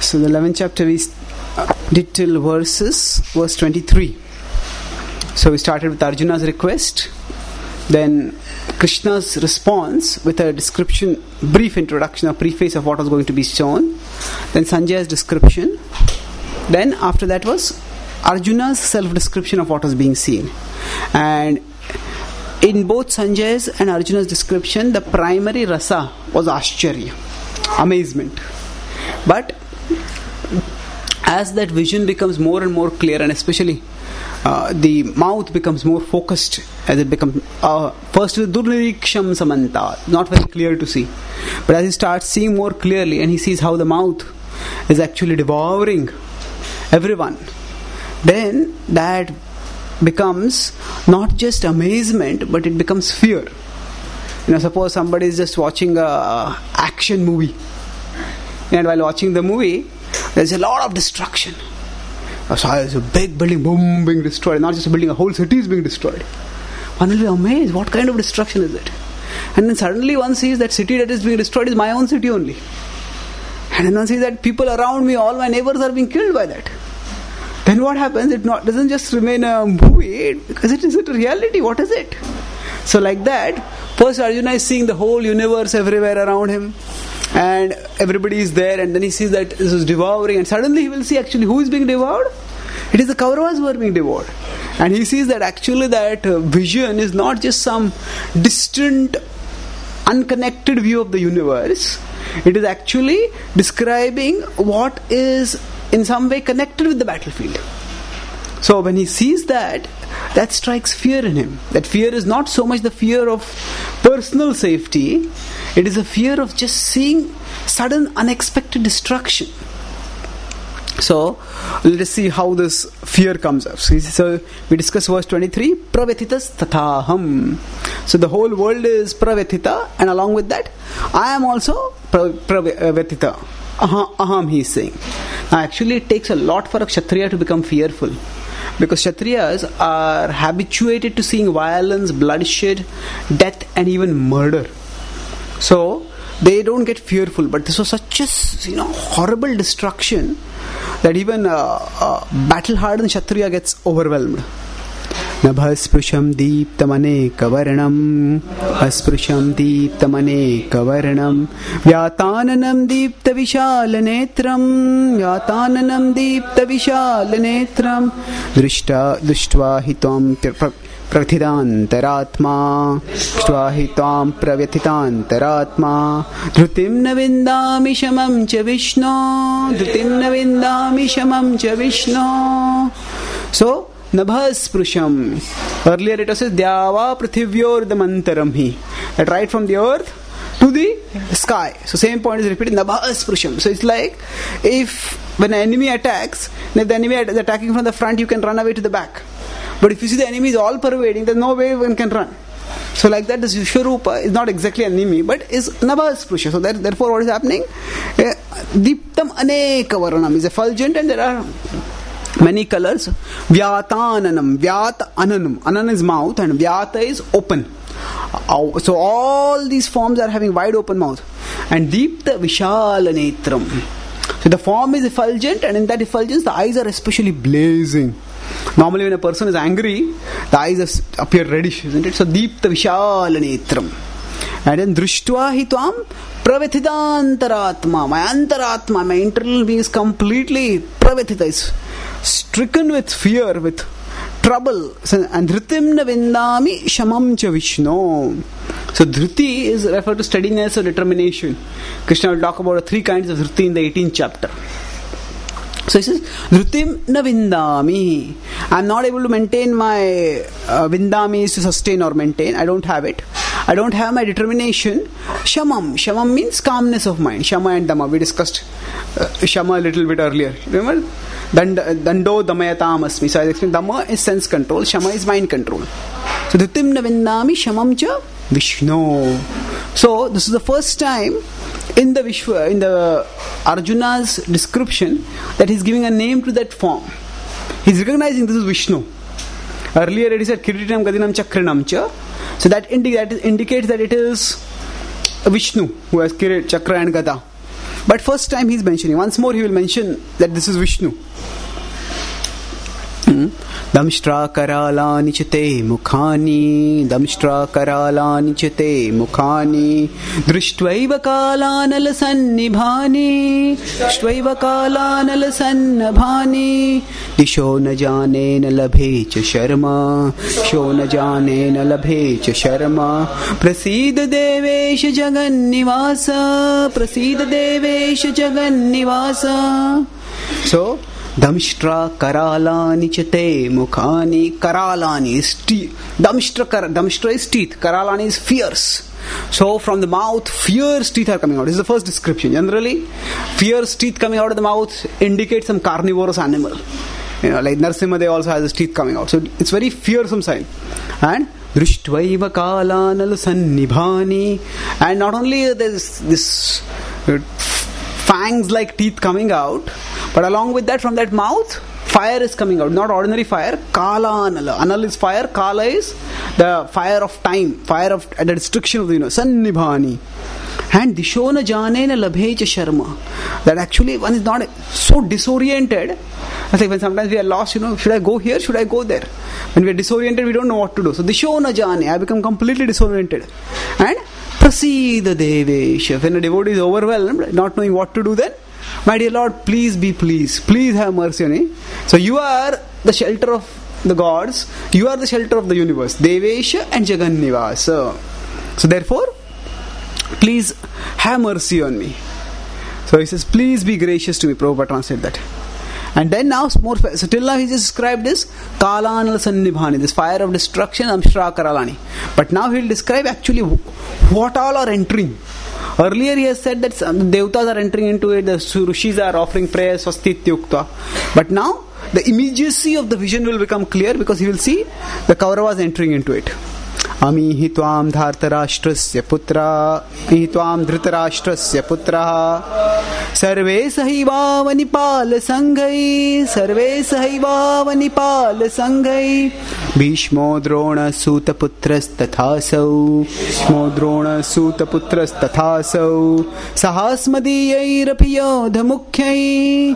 So the 11th chapter we did till verse 23. So we started with Arjuna's request, then Krishna's response with a description, brief introduction, a preface of what was going to be shown, then Sanjaya's description, then after that was Arjuna's self-description of what was being seen. And in both Sanjaya's and Arjuna's description, the primary rasa was Ashcharya, amazement. But as that vision becomes more and more clear, and especially the mouth becomes more focused, as it becomes first with Durniriksham Samanta, not very clear to see, but as he starts seeing more clearly and he sees how the mouth is actually devouring everyone, then that becomes not just amazement, but it becomes fear. Suppose somebody is just watching a action movie, and while watching the movie there's a lot of destruction. So there's a big building, boom, being destroyed. Not just a building, a whole city is being destroyed. One will be amazed, what kind of destruction is it? And then suddenly one sees that city that is being destroyed is my own city only. And then one sees that people around me, all my neighbors are being killed by that. Then what happens? It doesn't just remain a movie, because it is a reality. What is it? So like that, first Arjuna is seeing the whole universe everywhere around him, and everybody is there, and then he sees that this is devouring, and suddenly he will see actually who is being devoured. It is the Kauravas who are being devoured. And he sees that actually that vision is not just some distant, unconnected view of the universe. It is actually describing what is in some way connected with the battlefield. So when he sees that strikes fear in him. That fear is not so much the fear of personal safety, it is a fear of just seeing sudden unexpected destruction. So let us see how this fear comes up. So we discuss verse 23, Pravethitas tathaham. So the whole world is Pravetita, and along with that I am also Pravetita. Aham, he is saying. Now actually it takes a lot for a Kshatriya to become fearful, because Kshatriyas are habituated to seeing violence, bloodshed, death, and even murder. So they don't get fearful. But this was such a horrible destruction that even a battle-hardened Kshatriya gets overwhelmed. Nabhasprusham deeptamane kavarnam, asprusham deeptamane kavarnam, vyatananam deepta vishalanetram, vyatananam deepta vishalanetram, drishtva hitvam pravethitantaratma, drishtva hitvam pravethitantaratma, dhrutim na vindami shamam cha vishnu, dhrutim na vindami shamam cha vishnu. So Nabhasprusham. Earlier it was said Dyava Prithivyor Damantaram hi. That right from the earth to the sky. So same point is repeated, Nabhasprusham. So it's like if when an enemy attacks, if the enemy is attacking from the front, you can run away to the back. But if you see the enemy is all pervading, there's no way one can run. So like that, this Vishwarupa is not exactly an enemy, but is Nabhasprusham. So therefore what is happening? Deeptam Aneka Varanam is effulgent, and there are many colors. Vyatananam, Vyat Ananam. Anan is mouth and Vyata is open. So all these forms are having wide open mouth. And Deepta Vishalanetram. So the form is effulgent, and in that effulgence the eyes are especially blazing. Normally when a person is angry, the eyes appear reddish, isn't it? So Deepta Vishalanetram. And then Drishtva hitvam pravethitantaratma. My antaratma, my internal being is completely pravetita, is stricken with fear, with trouble. And dhritim na vindami shamam cha vishnu. So dhriti is referred to steadiness or determination. Krishna will talk about 3 kinds of dhriti in the 18th chapter. So he says, dhritim na vindami. I am not able to maintain my vindami is to sustain or maintain. I don't have it. I don't have my determination. Shamam. Shamam means calmness of mind. Shama and Dama. We discussed Shama a little bit earlier. Remember? Dando damayatam asmi. So I explained Dama is sense control. Shama is mind control. So dhritim na vindami shamam cha Vishnu. So this is the first time in the Arjuna's description that he's giving a name to that form. He's recognizing this is Vishnu. Earlier it is said Kiritam Gadinam Chakranam cha. So that indicates that it is Vishnu who has Kirit, Chakra and Gada. But first time he's mentioning, once more he will mention that this is Vishnu. Damshtra karalani chate mukhani, Damshtra karalani chate mukhani, Drishtvaiva kalanal sannibhani, Drishtvaiva kalanal sannabhani, Disho na jane na labhe cha sharma, Disho na jane na labhe cha sharma, Prasidha devesh jagan nivasa, Prasidha devesh jagan nivasa. So, Damshtra karalani chate mukhani. Karalani is teeth. Damshtra is teeth. Karalani is fierce. So from the mouth, fierce teeth are coming out. This is the first description. Generally, fierce teeth coming out of the mouth indicate some carnivorous animal. Like Narsimha, they also has his teeth coming out. So it's very fearsome sign. And Drishtvaiva kalanal sannibhani. And not only there's this fangs like teeth coming out, but along with that, from that mouth, fire is coming out. Not ordinary fire. Kala anala. Anal is fire. Kala is the fire of time. Fire of the destruction of the universe. Sannibhani. And Dishona Janena Labhecha Sharma. That actually one is not so disoriented. I think when sometimes we are lost, should I go here? Should I go there? When we are disoriented, we don't know what to do. So Dishona Jane, I become completely disoriented. And Prasidha Devesha. When a devotee is overwhelmed, not knowing what to do, then, my dear Lord, please be pleased. Please have mercy on me. So you are the shelter of the gods. You are the shelter of the universe. Devesha and Jagannivasa. So therefore, please have mercy on me. So he says, please be gracious to me. Prabhupada translate that. And then now more. So till now he just described this Kalanal Sannibhani, this fire of destruction, Damshtra Karalani. But now he will describe actually what all are entering. Earlier he has said that the Devatas are entering into it, the Rishis are offering prayers, Swastityukta. But now the immediacy of the vision will become clear because he will see the Kauravas entering into it. Ami hi tvam dhartarashtrasya putra, hi tvam dhritarashtrasya putra, sarve sahiva vanipal sanghai, sarve sahiva vanipal sanghai, Bhishmo drona suta putras tathasau, Bhishmo drona suta putras tathasau, sahasmadiyai dhamukhyai,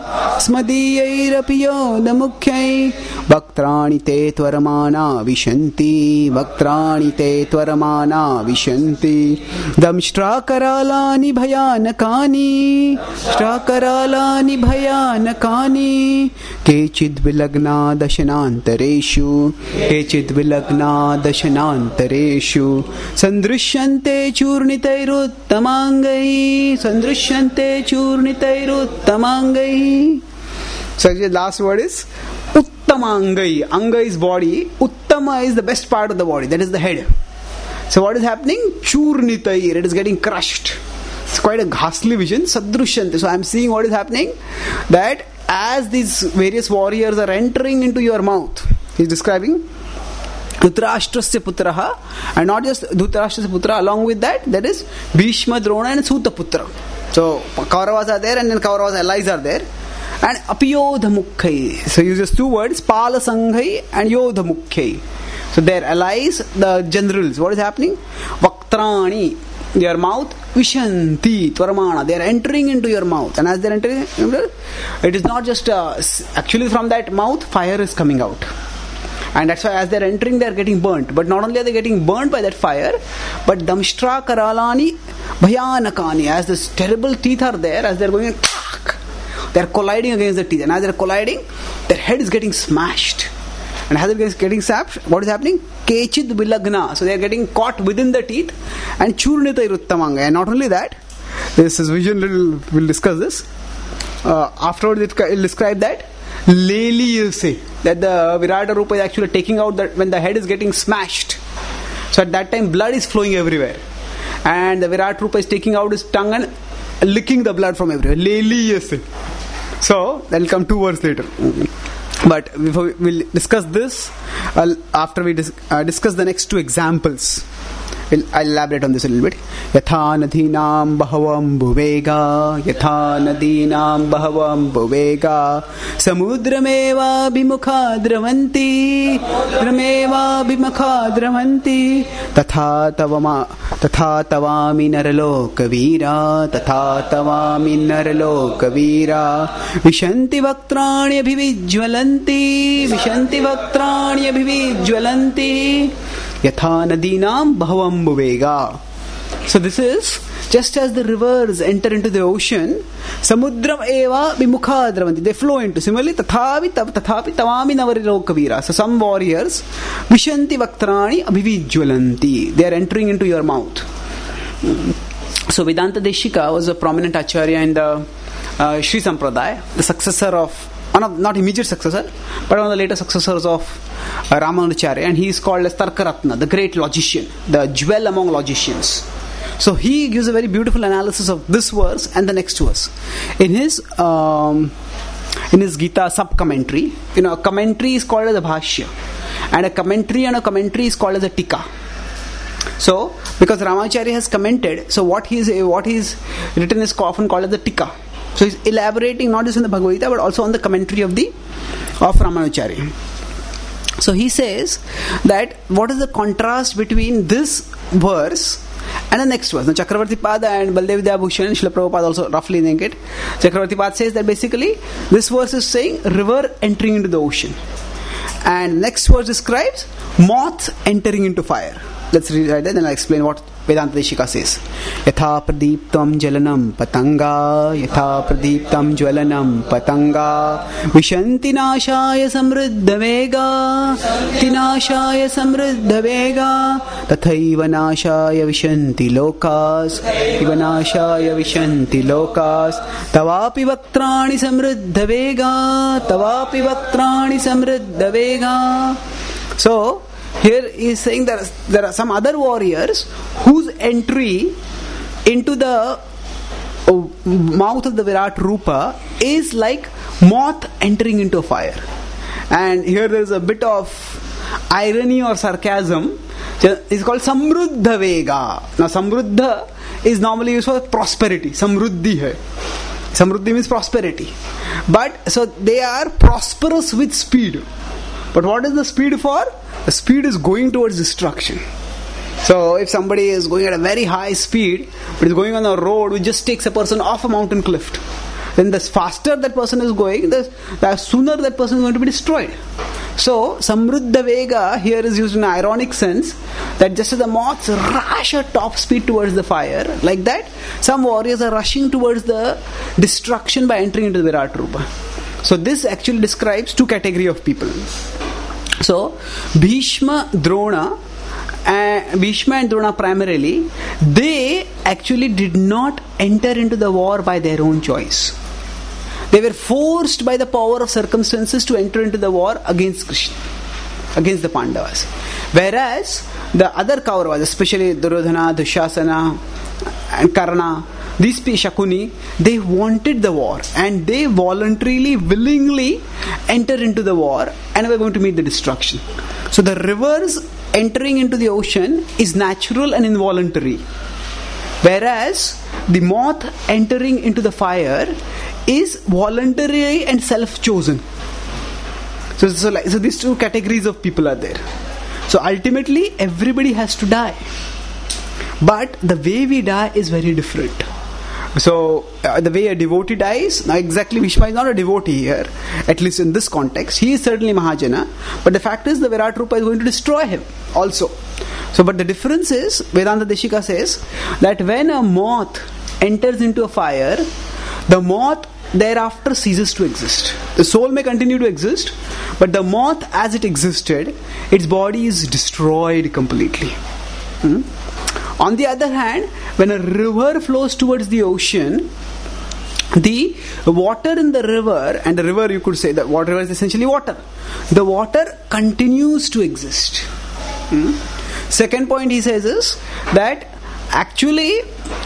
smadiyai dhamukhyai, Bhaktrani te tvaramana vishanti, Bhaktrani te tvaramana vishanti, Damshtra karalani bhayanakani, Damshtra karalani bhayanakani, Kechid vilagna dashanantareshu, Kechid vilagna dashanantareshu, Sandrishyante churnitairuttamangai, Sandrishyante churnitairuttamangai. So the last word is Uttamangai. Anga is body. Uttama is the best part of the body. That is the head. So what is happening? Churnitair. It is getting crushed. It's quite a ghastly vision. Sadrushante. So I am seeing what is happening. That as these various warriors are entering into your mouth, he is describing Dhritarashtrasya putraha, and not just Dhritarashtrasya putra, along with that, that is Bhishma, Drona and Suta putra. So Kauravas are there and then Kauravas allies are there. And Apiyodhamukkhai. So he uses two words, Pala Sanghai and Yodhamukkhai. So their allies, the generals. What is happening? Vaktrani, their mouth, Vishanti, Tvaramana. They are entering into your mouth. And as they are entering, it is not just, actually from that mouth, fire is coming out. And that's why as they are entering, they are getting burnt. But not only are they getting burnt by that fire, but Damshtra Karalani Bhayanakani. As these terrible teeth are there, as they are going, they are colliding against the teeth. And as they are colliding, their head is getting smashed. And as it is getting sapped, what is happening? Kechid vilagna. So they are getting caught within the teeth. And churnita iruttamanga. And not only that, this is vision, we'll discuss this. Afterwards it will describe that Leliyase, that the Virata Rupa is actually taking out that when the head is getting smashed. So at that time blood is flowing everywhere. And the Virata Rupa is taking out his tongue and licking the blood from everywhere. Leliyase. So that will come 2 words later. But before we'll discuss this, after we discuss the next 2 examples. I'll elaborate on this a little bit. Yatha nadhinam bahavam bhuvega, yatha nadhinam bahavam bhuvega, samudrameva bimukha dravanti, drameva bimukha dravanti, tatha tavami naraloka veera, tatha tavami naraloka veera, vishanti vaktrani abhivijwalanti, vishanti vaktrani abhivijwalanti, yatha nadinam bhavam bhuvega. So this is just as the rivers enter into the ocean, samudram eva bimukha dravanti, they flow into. Similarly, tathapi tavami navariloka veera. So some warriors, vishanti vaktrani abhivijwalanti, they are entering into your mouth. So Vedanta Deshika was a prominent acharya in the Sri Sampradaya, the successor of, not immediate successor, but one of the later successors of Ramanujacharya, and he is called as Tarkaratna, the great logician, the jewel among logicians. So he gives a very beautiful analysis of this verse and the next verse. In his Gita sub-commentary, a commentary is called as a bhashya, and a commentary is called as a tika. So, because Ramanujacharya has commented, so what he's written is often called as the tika. So he's elaborating not just on the Bhagavad Gita but also on the commentary of Ramanujacharya. So he says that what is the contrast between this verse and the next verse. Now Chakravarti Pada and Baldev Vidyabhushan, Srila Prabhupada also roughly link it. Chakravarti Pada says that basically this verse is saying river entering into the ocean, and next verse describes moth entering into fire. Let's read it, then I'll explain what Vedanta Deshika says. Yatha pradiptam jalanam patanga, yatha pradiptam jwalanam patanga, vishanti nashaya samriddha vega, tinashaya samriddha vega, tathaiva nashaya vishanti lokas, ivanashaya vishanti lokas, tavapi vaktrani samriddha vega, tavapi vaktrani samriddha vega. So here he is saying that there are some other warriors whose entry into the mouth of the Virat Rupa is like moth entering into a fire. And here there is a bit of irony or sarcasm. It's called Samruddha Vega. Now Samruddha is normally used for prosperity. Samruddhi hai. Samruddhi means prosperity. But so they are prosperous with speed. But what is the speed for? The speed is going towards destruction. So if somebody is going at a very high speed, but is going on a road which just takes a person off a mountain cliff, then the faster that person is going, the sooner that person is going to be destroyed. So Samruddha Vega here is used in an ironic sense, that just as the moths rush at top speed towards the fire, like that, some warriors are rushing towards the destruction by entering into the Virat Rupa. So this actually describes two categories of people. So Bhishma and Drona primarily, they actually did not enter into the war by their own choice. They were forced by the power of circumstances to enter into the war against Krishna, against the Pandavas. Whereas the other Kauravas, especially Duryodhana, Dushasana and Karna, these Shakuni, they wanted the war and they voluntarily, willingly enter into the war and were going to meet the destruction. So the rivers entering into the ocean is natural and involuntary, whereas the moth entering into the fire is voluntary and self-chosen. So these two categories of people are there. So ultimately everybody has to die, but the way we die is very different. So the way a devotee dies, now exactly Bhishma is not a devotee here, at least in this context. He is certainly Mahajana, but the fact is the Virat Rupa is going to destroy him also. So but the difference is, Vedanta Deshika says that when a moth enters into a fire, the moth thereafter ceases to exist. The soul may continue to exist, but the moth as it existed, its body is destroyed completely. On the other hand, when a river flows towards the ocean, the water in the river, and the river you could say that water is essentially water, the water continues to exist. Second point he says is that actually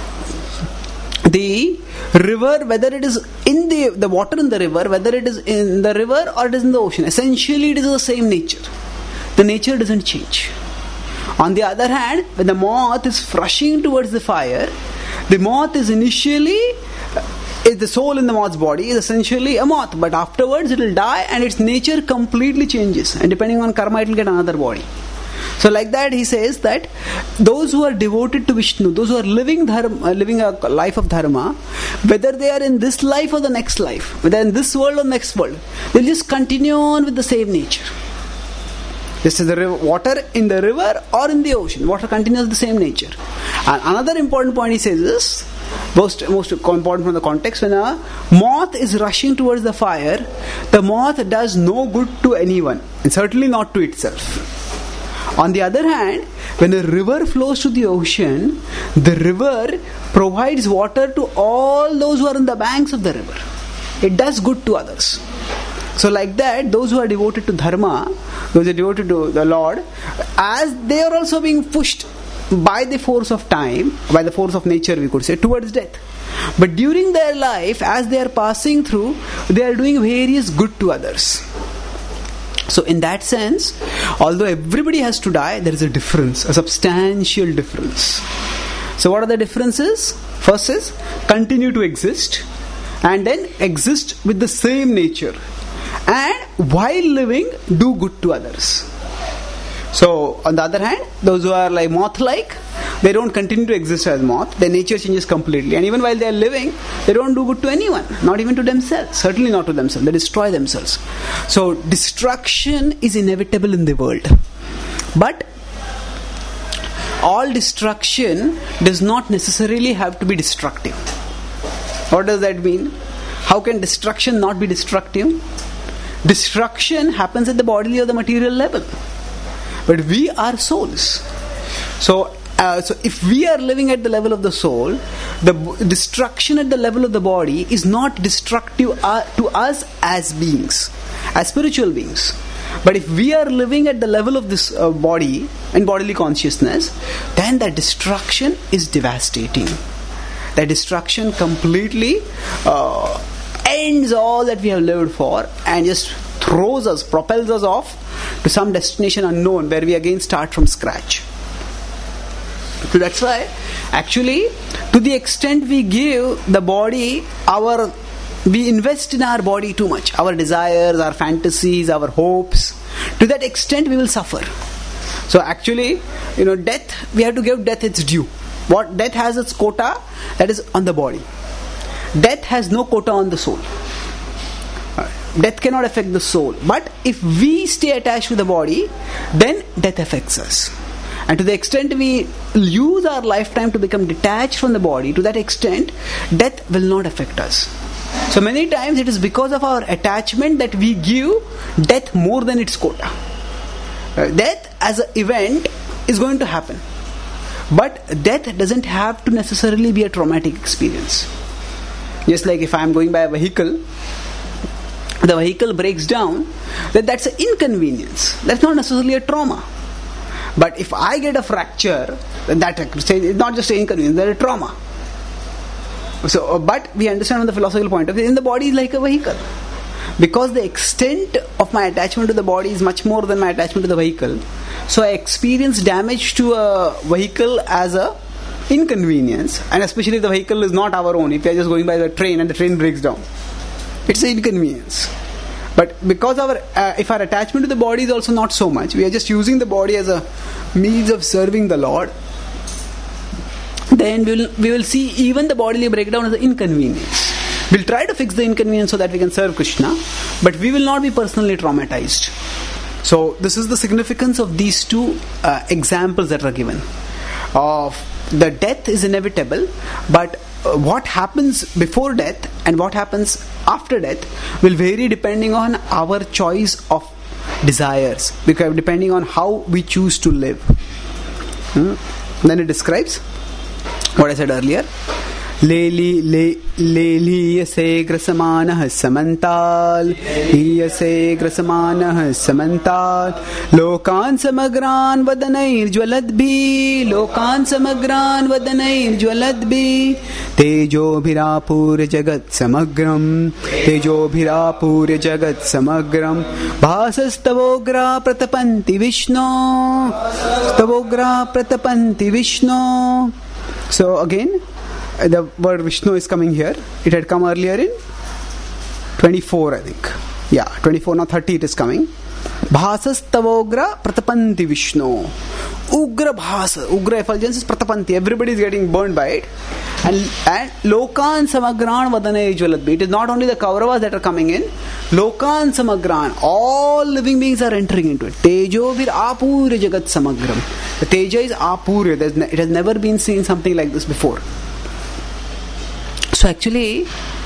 the river, whether it is in the water in the river, whether it is in the river or it is in the ocean, essentially it is the same nature. The nature doesn't change. On the other hand, when the moth is rushing towards the fire, the moth is initially, the soul in the moth's body is essentially a moth, but afterwards it will die and its nature completely changes, and depending on karma it will get another body. So like that he says that those who are devoted to Vishnu, those who are living a life of dharma, whether they are in this life or the next life, whether in this world or next world, they'll just continue on with the same nature. This is the water in the river or in the ocean. Water continues the same nature. And another important point he says is, most important from the context, when a moth is rushing towards the fire, the moth does no good to anyone, and certainly not to itself. On the other hand, when a river flows to the ocean, the river provides water to all those who are on the banks of the river. It does good to others. So like that, those who are devoted to dharma, those who are devoted to the Lord, as they are also being pushed by the force of time, by the force of nature we could say, towards death. But during their life, as they are passing through, they are doing various good to others. So in that sense, although everybody has to die, there is a difference, a substantial difference. So what are the differences? First is, continue to exist, and then exist with the same nature. And while living, do good to others. So on the other hand, those who are like moth-like, they don't continue to exist as moth. Their nature changes completely. And even while they are living, they don't do good to anyone. Not even to themselves. Certainly not to themselves. They destroy themselves. So destruction is inevitable in the world. But all destruction does not necessarily have to be destructive. What does that mean? How can destruction not be destructive? Destruction happens at the bodily or the material level. But we are souls. So if we are living at the level of the soul, the destruction at the level of the body is not destructive to us as beings, as spiritual beings. But if we are living at the level of this body and bodily consciousness, then that destruction is devastating. That destruction completely ends all that we have lived for and just propels us off to some destination unknown where we again start from scratch. So that's why actually, to the extent we give the body we invest in our body too much, our desires, our fantasies, our hopes, to that extent we will suffer. So actually, death, we have to give death its due. What death has its quota, that is on the body. Death has no quota on the soul. Death cannot affect the soul. But if we stay attached to the body, then death affects us. And to the extent we use our lifetime to become detached from the body, to that extent, death will not affect us. So many times it is because of our attachment that we give death more than its quota. Death as an event is going to happen. But death doesn't have to necessarily be a traumatic experience. Just like if I am going by a vehicle, the vehicle breaks down, then that's an inconvenience. That's not necessarily a trauma. But if I get a fracture, then that is not just an inconvenience, that's a trauma. So, but we understand from the philosophical point of view, in the body is like a vehicle. Because the extent of my attachment to the body is much more than my attachment to the vehicle, so I experience damage to a vehicle as a inconvenience, and especially if the vehicle is not our own. If we are just going by the train and the train breaks down, it's an inconvenience. But because if our attachment to the body is also not so much, we are just using the body as a means of serving the Lord, then we will see even the bodily breakdown as an inconvenience. We'll try to fix the inconvenience so that we can serve Krishna, but we will not be personally traumatized. So this is the significance of these two examples that are given. Of the death is inevitable, but what happens before death and what happens after death will vary depending on our choice of desires, because depending on how we choose to live. Then it describes what I said earlier. लीयसे ग्रसमानः समन्ताल लीयसे ग्रसमानः समन्ताल लोकान् समग्रान् वदनैर्ज्वलद्भिः लोकान् समग्रान् वदनैर्ज्वलद्भिः तेजोभिरापूर्य जगत् समग्रम् भासस्तवोग्रा प्रतपन्ति विष्णो So again, the word Vishnu is coming here. It had come earlier in 24, I think. Yeah, 24, now 30 it is coming. Bhasastavogra pratapanti Vishnu. Ugra bhasa. Ugra effulgence is pratapanti. Everybody is getting burned by it. And Lokan samagran vadane jvaladbi. It is not only the Kauravas that are coming in. Lokan samagran. All living beings are entering into it. Tejo vir apurya jagat samagram. The Teja is apurya. It has never been seen something like this before. So actually,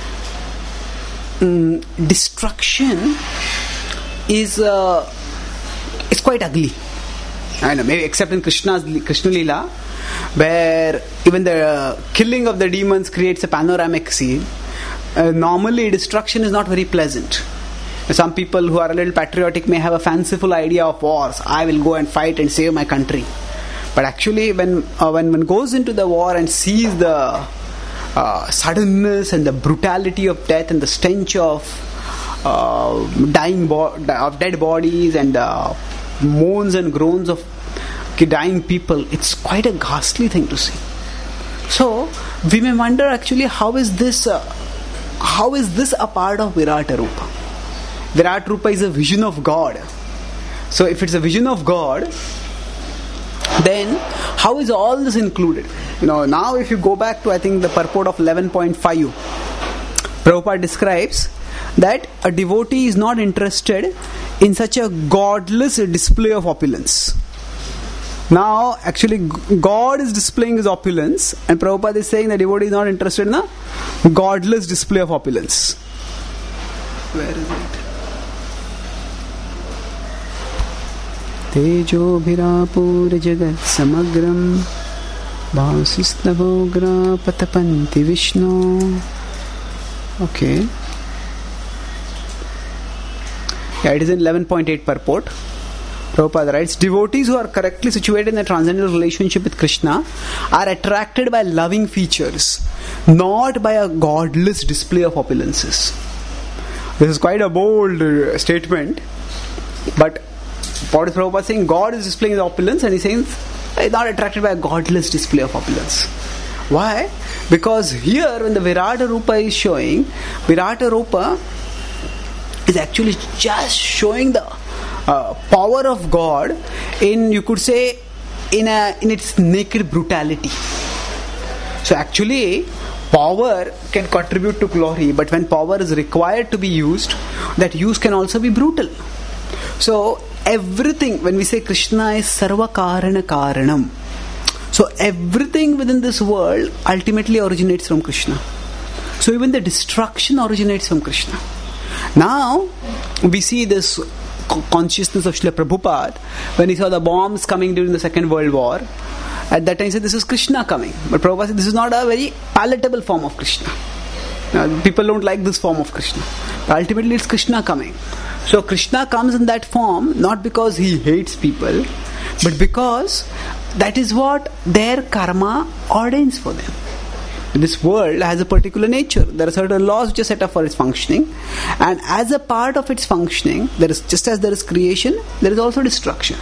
destruction is quite ugly. I know, maybe except in Krishna Leela, where even the killing of the demons creates a panoramic scene. Normally, destruction is not very pleasant. Some people who are a little patriotic may have a fanciful idea of wars. I will go and fight and save my country. But actually, when one goes into the war and sees the suddenness and the brutality of death and the stench of dead bodies and the moans and groans of dying people, it's quite a ghastly thing to see. So we may wonder actually how is this a part of Virata Rupa? Virata Rupa is a vision of God. So if it's a vision of God, then how is all this included? Now if you go back to I think the purport of 11.5, Prabhupada describes that a devotee is not interested in such a godless display of opulence. Now actually God is displaying his opulence, and Prabhupada is saying the devotee is not interested in a godless display of opulence. Where is it? Tejobhirapura jagat samagram bhasistavogra patapanti Vishnu. Okay. Yeah, it is in 11.8 purport. Prabhupada writes, devotees who are correctly situated in a transcendental relationship with Krishna are attracted by loving features, not by a godless display of opulences. This is quite a bold statement, but what is Prabhupada saying? God is displaying his opulence, and he's saying he's not attracted by a godless display of opulence. Why? Because here when the Virata Rupa is showing, Virata Rupa is actually just showing the power of God in, you could say, in its naked brutality. So actually, power can contribute to glory, but when power is required to be used, that use can also be brutal. So everything, when we say Krishna is Sarva Karana Karanam, so everything within this world ultimately originates from Krishna. So even the destruction originates from Krishna. Now we see this consciousness of Srila Prabhupada when he saw the bombs coming during the Second World War. At that time he said this is Krishna coming, but Prabhupada said this is not a very palatable form of Krishna. Now, people don't like this form of Krishna, but ultimately it's Krishna coming. So Krishna comes in that form not because he hates people, but because that is what their karma ordains for them. This world has a particular nature. There are certain laws which are set up for its functioning, and as a part of its functioning, there is, just as there is creation, there is also destruction.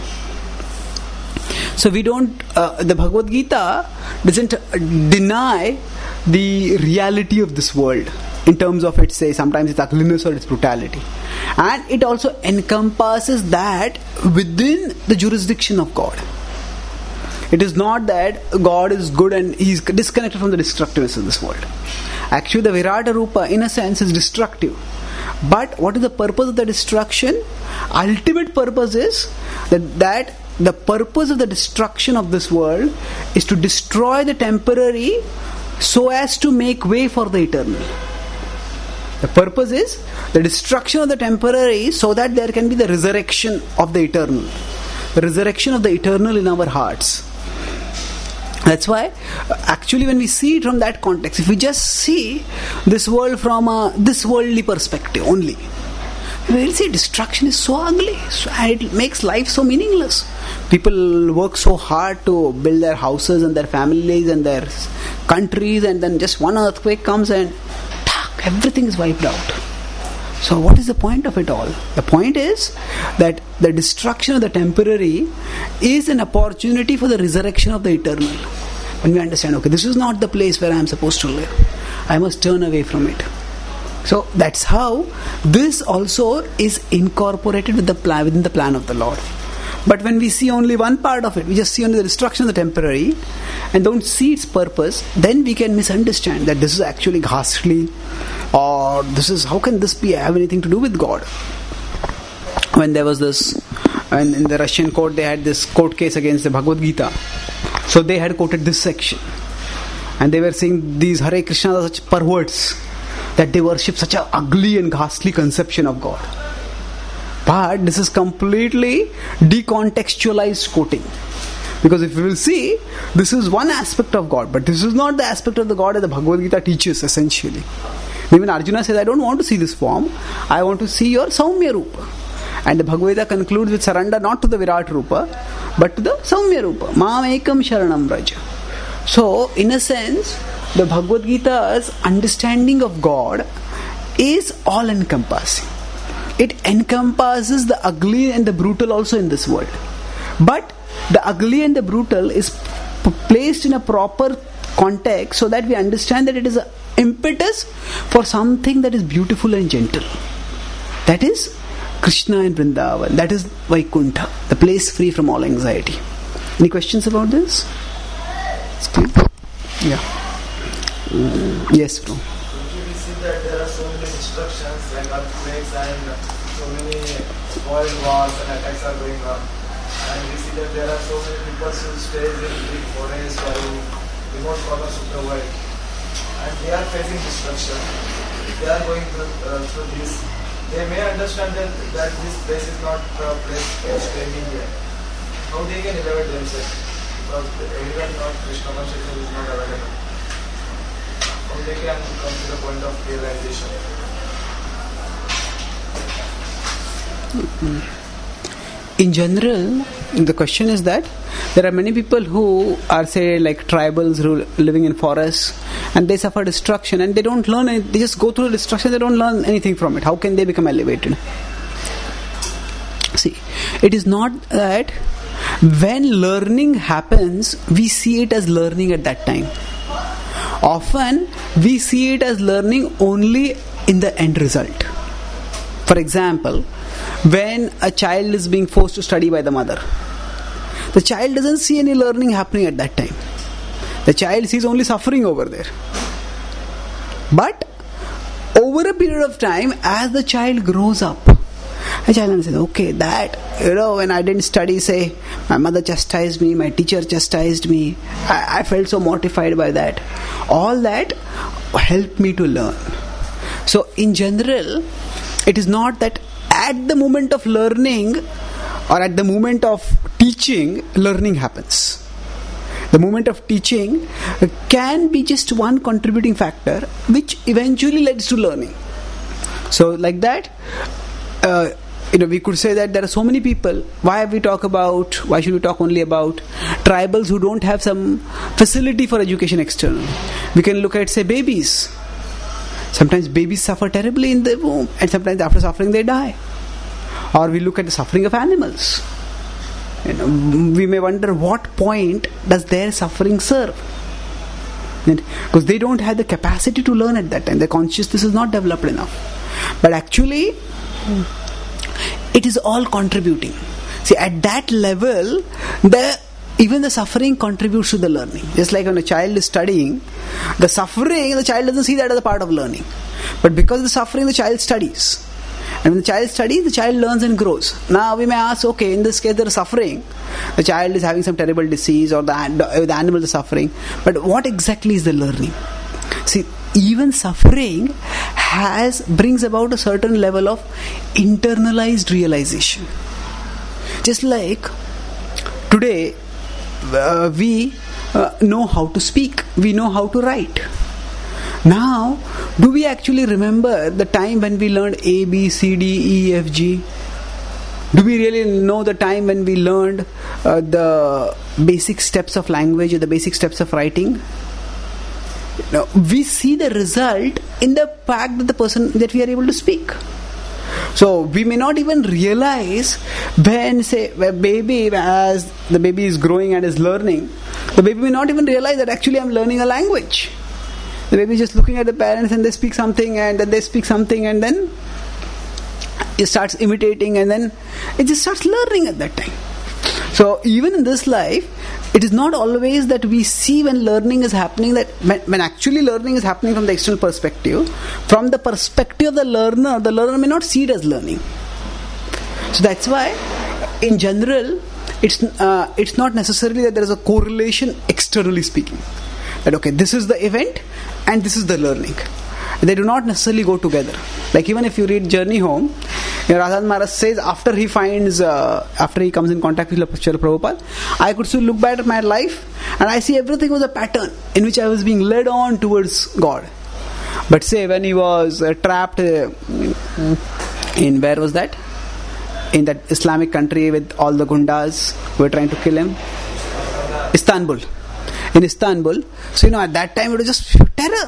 So we don't, the Bhagavad Gita doesn't deny the reality of this world in terms of its, say, sometimes its ugliness or its brutality. And it also encompasses that within the jurisdiction of God. It is not that God is good and He is disconnected from the destructiveness of this world. Actually, the Virata Rupa, in a sense, is destructive. But what is the purpose of the destruction? Ultimate purpose is that the purpose of the destruction of this world is to destroy the temporary so as to make way for the eternal. The purpose is the destruction of the temporary so that there can be the resurrection of the eternal. The resurrection of the eternal in our hearts. That's why, actually, when we see it from that context, if we just see this world from this worldly perspective only, we will see destruction is so ugly, and it makes life so meaningless. People work so hard to build their houses and their families and their countries, and then just one earthquake comes and everything is wiped out. So what is the point of it all? The point is that the destruction of the temporary is an opportunity for the resurrection of the eternal. When we understand, okay, this is not the place where I am supposed to live, I must turn away from it. So that's how this also is incorporated with within the plan of the Lord. But when we see only one part of it, we just see only the destruction of the temporary and don't see its purpose, then we can misunderstand that this is actually ghastly, or how can this have anything to do with God? When there was this, and in the Russian court they had this court case against the Bhagavad Gita, so they had quoted this section, and they were saying these Hare Krishna are such perverts that they worship such an ugly and ghastly conception of God. But this is completely decontextualized quoting. Because if you will see, this is one aspect of God, but this is not the aspect of the God that the Bhagavad Gita teaches essentially. Even Arjuna says, I don't want to see this form, I want to see your Saumya Rupa. And the Bhagavad Gita concludes with surrender not to the Virat Rupa, but to the Saumya Rupa. Mam ekam sharanam vraja. So, in a sense, the Bhagavad Gita's understanding of God is all-encompassing. It encompasses the ugly and the brutal also in this world. But the ugly and the brutal is placed in a proper context so that we understand that it is an impetus for something that is beautiful and gentle. That is Krishna and Vrindavan. That is Vaikuntha, the place free from all anxiety. Any questions about this? Yeah. Yes, bro. We see that there are so many destructions like earthquakes and so many spoiled wars and attacks are going on. And we see that there are so many people who stay in big forests or in remote corners of the world. And they are facing destruction. They are going through this. They may understand that this place is not a place for staying here. How they can elevate themselves? Because even not Krishna consciousness is not available. How they can come to the point of realization? In general, the question is that there are many people who are, say, like tribals who living in forests, and they suffer destruction and they don't learn they just go through the destruction, they don't learn anything from it. How can they become elevated? See, it is not that when learning happens, we see it as learning at that time. Often, we see it as learning only in the end result. For example, when a child is being forced to study by the mother, the child doesn't see any learning happening at that time. The child sees only suffering over there. But over a period of time, as the child grows up, the child understands, okay, that, when I didn't study, say, my mother chastised me, my teacher chastised me, I felt so mortified by that. All that helped me to learn. So, in general, it is not that at the moment of learning or at the moment of teaching, learning happens. The moment of teaching can be just one contributing factor which eventually leads to learning. So like that, we could say that there are so many people. Why should we talk only about tribals who don't have some facility for education external? We can look at, say, babies. Sometimes babies suffer terribly in the womb, and sometimes after suffering they die. Or we look at the suffering of animals. We may wonder what point does their suffering serve? Because they don't have the capacity to learn at that time. Their consciousness is not developed enough. But actually, it is all contributing. See, at that level, even the suffering contributes to the learning. Just like when a child is studying, the suffering, the child doesn't see that as a part of learning. But because of the suffering, the child studies. And when the child studies, the child learns and grows. Now we may ask, okay, in this case there is suffering. The child is having some terrible disease, or the animal is suffering. But what exactly is the learning? See, even suffering brings about a certain level of internalized realization. Just like today, we know how to speak. We know how to write. Now, do we actually remember the time when we learned A, B, C, D, E, F, G? Do we really know the time when we learned the basic steps of language or the basic steps of writing? Now, we see the result in the fact that we are able to speak. So we may not even realize when, say, as the baby is growing and is learning, the baby may not even realize that actually I'm learning a language. The baby is just looking at the parents and they speak something and then they speak something and then it starts imitating and then it just starts learning at that time. So even in this life, it is not always that we see when learning is happening, that when actually learning is happening from the external perspective, from the perspective of the learner may not see it as learning. So that's why, in general, it's not necessarily that there is a correlation externally speaking. That okay, this is the event and this is the learning. They do not necessarily go together. Like even if you read Journey Home, Radha Maharaj says after he comes in contact with Srila Prabhupada, I could still look back at my life and I see everything was a pattern in which I was being led on towards God. But say when he was trapped in, where was that? In that Islamic country with all the gundas who were trying to kill him. Istanbul. In Istanbul. So at that time it was just terror.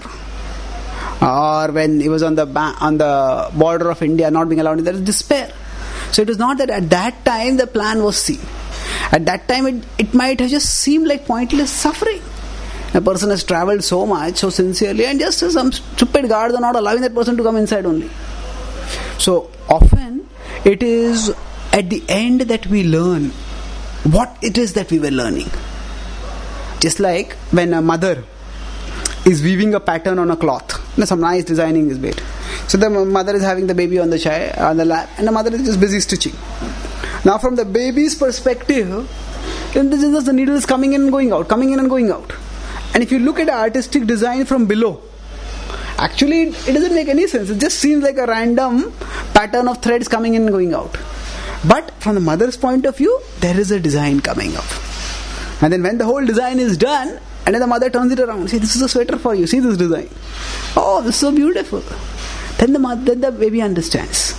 Or when he was on the border of India, not being allowed, there was despair. So it was not that at that time the plan was seen. At that time it might have just seemed like pointless suffering. A person has travelled so much, so sincerely, and just some stupid guards are not allowing that person to come inside only. So often it is at the end that we learn what it is that we were learning. Just like when a mother is weaving a pattern on a cloth. Some nice designing is made. So the mother is having the baby on the lap and the mother is just busy stitching. Now from the baby's perspective, the needle is coming in and going out, coming in and going out. And if you look at the artistic design from below, actually it doesn't make any sense. It just seems like a random pattern of threads coming in and going out. But from the mother's point of view, there is a design coming up. And then when the whole design is done, and then the mother turns it around. See, this is a sweater for you. See this design. Oh, this is so beautiful. Then the baby understands.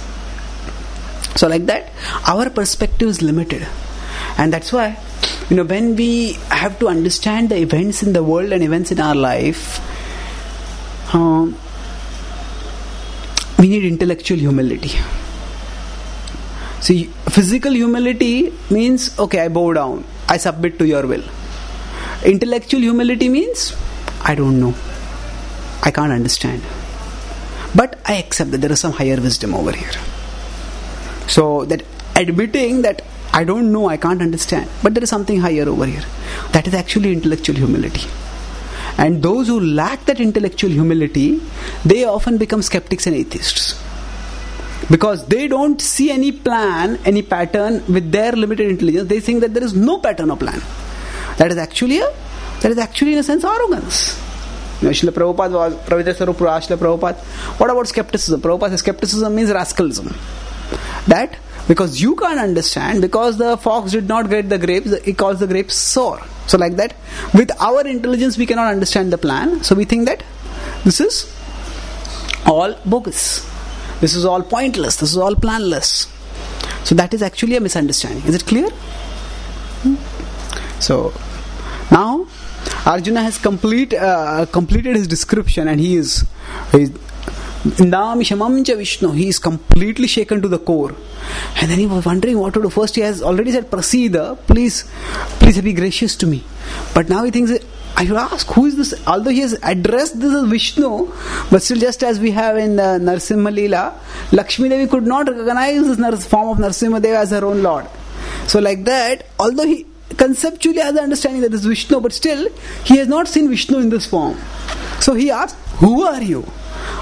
So like that, our perspective is limited. And that's why, when we have to understand the events in the world and events in our life, we need intellectual humility. See, physical humility means, okay, I bow down. I submit to your will. Intellectual humility means, I don't know. I can't understand. But I accept that there is some higher wisdom over here. So that admitting that I don't know, I can't understand, but there is something higher over here. That is actually intellectual humility. And those who lack that intellectual humility, they often become skeptics and atheists. Because they don't see any plan, any pattern with their limited intelligence. They think that there is no pattern or plan. That is actually in a sense arrogance. Srila Prabhupada was Pravitra Sarup asked Srila Prabhupada, what about skepticism? Prabhupada says skepticism means rascalism. That because you can't understand, because the fox did not get the grapes, it calls the grapes sour. So like that, with our intelligence we cannot understand the plan. So we think that this is all bogus. This is all pointless. This is all planless. So that is actually a misunderstanding. Is it clear? So now Arjuna has completed his description, and he is Vishnu. He is completely shaken to the core. And then he was wondering what to do. First he has already said, Prasida, please be gracious to me. But now he thinks, I should ask, who is this? Although he has addressed this as Vishnu, but still, just as we have in the Narsimha Leela, Lakshmi Devi could not recognize this form of Narsimha Deva as her own Lord. So like that, although he conceptually has the understanding that this is Vishnu, but still he has not seen Vishnu in this form. So he asks, who are you?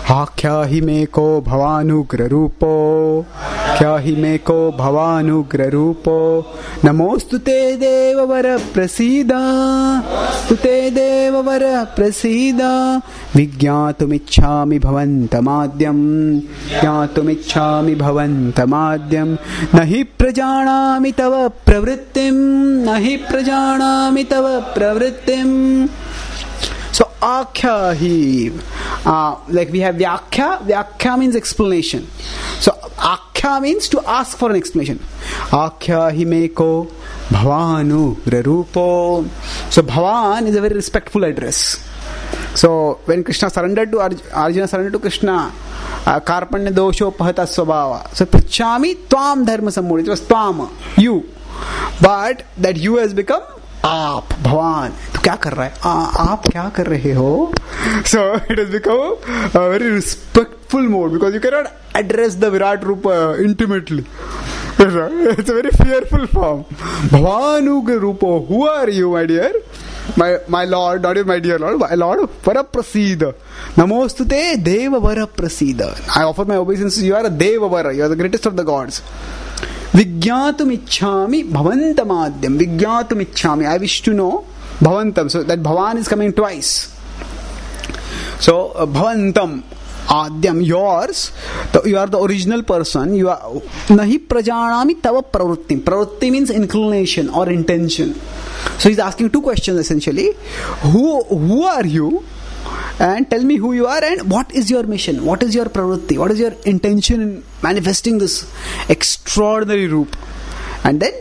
आख्याहि मे को भवानुग्र रूपो, ख्याहि मे को भवानुग्र रूपो, नमोस्तुते देववर प्रसीद, स्तुते देववर प्रसीद, विज्ञातुमिच्छामि भवन्तमाद्यं, ज्ञातुमिच्छामि भवन्तमाद्यं, न हि प्रजानामि तव प्रवृत्तिं, न हि प्रजानामि तव प्रवृत्तिं. So Akhyahi, like we have Vyakhya. Vyakhya means explanation. So Akhya means to ask for an explanation. Akhyahi meko Bhavanu Rarupo. So Bhavan is a very respectful address. So when Krishna surrendered to Arjuna surrendered to Krishna, Karpanya dosho pahata svabhava. So Prichami Tvam dharma sammudi. It was Tvam, you. But that you has become आप भगवान. तो क्या कर रहा है? आप क्या कर रहे हो? So it has become a very respectful mode because you cannot address the Virat Rupa intimately. It's a very fearful form. Bhavanuga Rupo. Who are you, my dear? My Lord, not my dear Lord, my Lord, Varaprasida. Namostute Deva Varaprasida. I offer my obeisance. You are a Deva Vara. You are the greatest of the gods. Vijñātum ichchāmi bhavantamadhyam. Vijñātum ichchāmi. I wish to know bhavantam. So that bhavan is coming twice. So bhavantam adyam, yours. You are the original person. You are nahi prajanami tava pravrittim. Pravritti means inclination or intention. So he's asking two questions essentially. Who are you? And tell me who you are and what is your mission? What is your pravritti? What is your intention in manifesting this extraordinary roop? And then,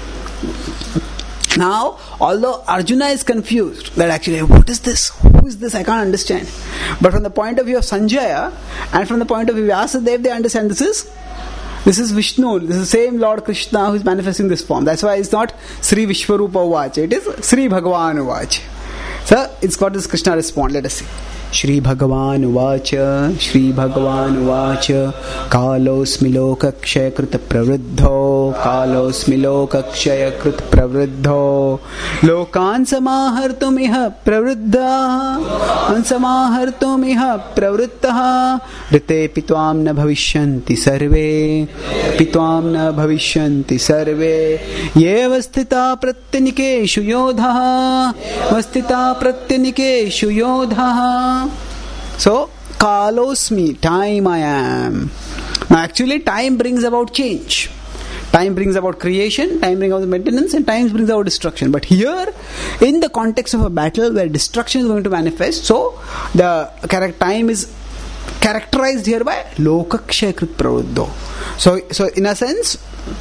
now, although Arjuna is confused that actually, what is this? Who is this? I can't understand. But from the point of view of Sanjaya and from the point of view of Vyasadeva, they understand this is Vishnu. This is the same Lord Krishna who is manifesting this form. That's why it's not Sri Vishwarupa Uvacha. It is Sri Bhagavan Uvacha. So, it's got this Krishna respond. Let us see. Shri Bhagavan Uvacha, Shri Bhagavan Uvacha, Kalosmi Lokakshaya Krita Pravriddho, Kalosmi Lokakshaya Krita Pravriddho, Lokan Samahartum Iha Pravriddha, Ansamahartum Iha Pravrittaha, Rite Pitvam Na Bhavishyanti Sarve, Pitvam Na Bhavishyanti Sarve, Ye Vastita Pratyanikeshu Yodha, Vastita Pratyanikeshu Yodha. So, Kalosmi, time I am. Now actually time brings about change. Time brings about creation, time brings about maintenance, and time brings about destruction. But here, in the context of a battle where destruction is going to manifest, so the time is characterized here by Lokakshaya Krit Pravriddho. So in a sense,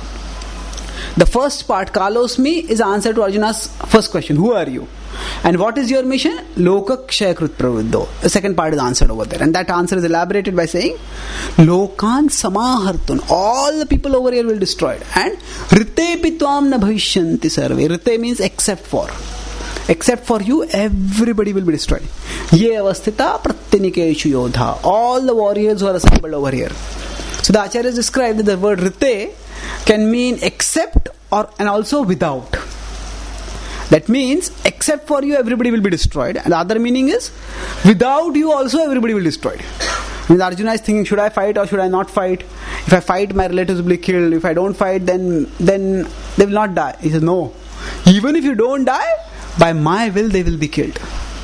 the first part, Kalosmi, is answer to Arjuna's first question. Who are you? And what is your mission? Lokakshaya Krit Pravriddho. The second part is answered over there. And that answer is elaborated by saying, Lokan Samahartun. All the people over here will be destroyed. And Rite Pitvam Na Bhavishyanti Sarve. Rite means except for. Except for you, everybody will be destroyed. Ye Avasthita Pratyanikeshu Yodha. All the warriors who are assembled over here. So the Acharyas described that the word Rite can mean except and also without. That means, except for you, everybody will be destroyed. And the other meaning is, without you also, everybody will be destroyed. Means Arjuna is thinking, should I fight or should I not fight? If I fight, my relatives will be killed. If I don't fight, then they will not die. He says, no. Even if you don't die, by my will, they will be killed.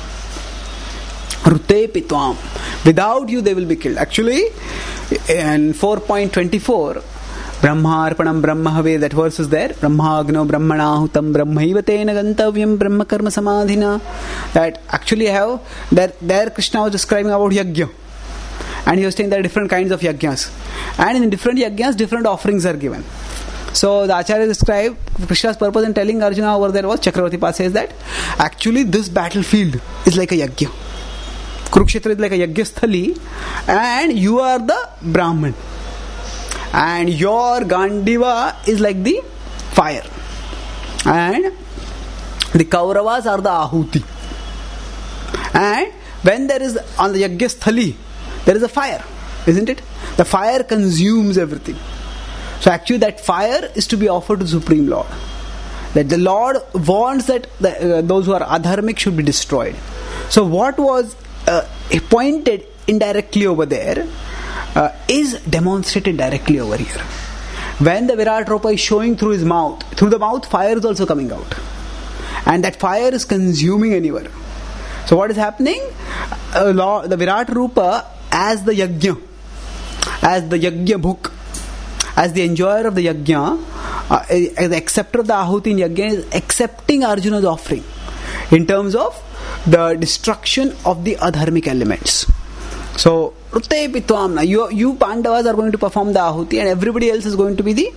Rute Pitvam. Without you, they will be killed. Actually, in 4.24, Brahmarpanam Brahmahave, that verse is there. Brahmagno Brahmanahutam Brahmaivatena Gantavyam Brahma Karma Samadhina. That actually have there Krishna was describing about yajna. And he was saying there are different kinds of yajnas. And in different yajnas, different offerings are given. So the Acharya described Krishna's purpose in telling Arjuna over there was, Chakravarti Pa says that actually this battlefield is like a yajna. Kurukshetra is like a yajna sthali, and you are the Brahman. And your Gandiva is like the fire. And the Kauravas are the Ahuti. And when there is, on the Yajna Sthali, there is a fire, isn't it? The fire consumes everything. So actually that fire is to be offered to the Supreme Lord. That the Lord wants that those who are adharmic should be destroyed. So what was appointed indirectly over there is demonstrated directly over here. When the Virat Rupa is showing through his mouth, through the mouth fire is also coming out. And that fire is consuming anywhere. So what is happening? The Virat Rupa as the Yajna, as the Yajna Bhuk, as the enjoyer of the Yajna, as the acceptor of the Ahuti in Yajna, is accepting Arjuna's offering in terms of the destruction of the adharmic elements. So, Rutte Pitwamna, you Pandavas are going to perform the Ahuti, and everybody else is going to be the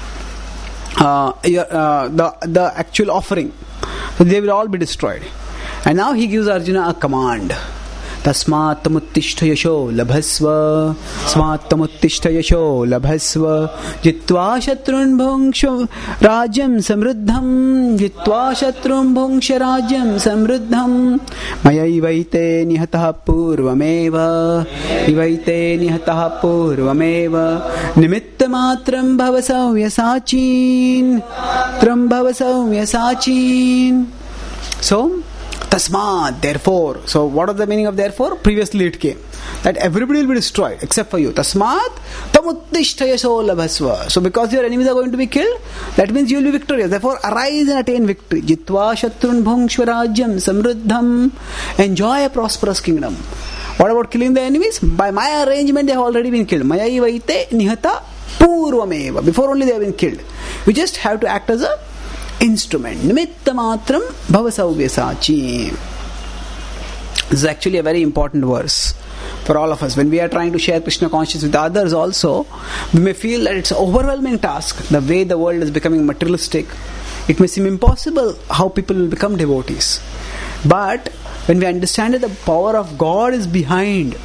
actual offering. So they will all be destroyed. And now he gives Arjuna a command. Tasmat tamuttishta yasho labhasva, tasmat tamuttishta yasho labhasva, jitva shatrun bhungsha rajyam samruddham, jitva shatrun bhungsha rajyam samruddham, maya ivaite nihatah purvameva, ivaite nihatah purvameva, nimitta matram bhavasau yasachin, tram bhavasau yasachin. So, Tasmat, therefore. So what is the meaning of therefore? Previously it came that everybody will be destroyed except for you. Tasmat tamuttishta yasho labhasva. So because your enemies are going to be killed, that means you will be victorious. Therefore arise and attain victory. Jitva shatrun bhungshvarajyam samruddham. Enjoy a prosperous kingdom. What about killing the enemies? By my arrangement they have already been killed. Maya ivaite nihata purvameva. Before only they have been killed. We just have to act as a instrument. Nimitta matram bhavasau vyasachi. This is actually a very important verse for all of us. When we are trying to share Krishna consciousness with others also, we may feel that it's an overwhelming task. The way the world is becoming materialistic, it may seem impossible how people will become devotees. But when we understand that the power of God is behind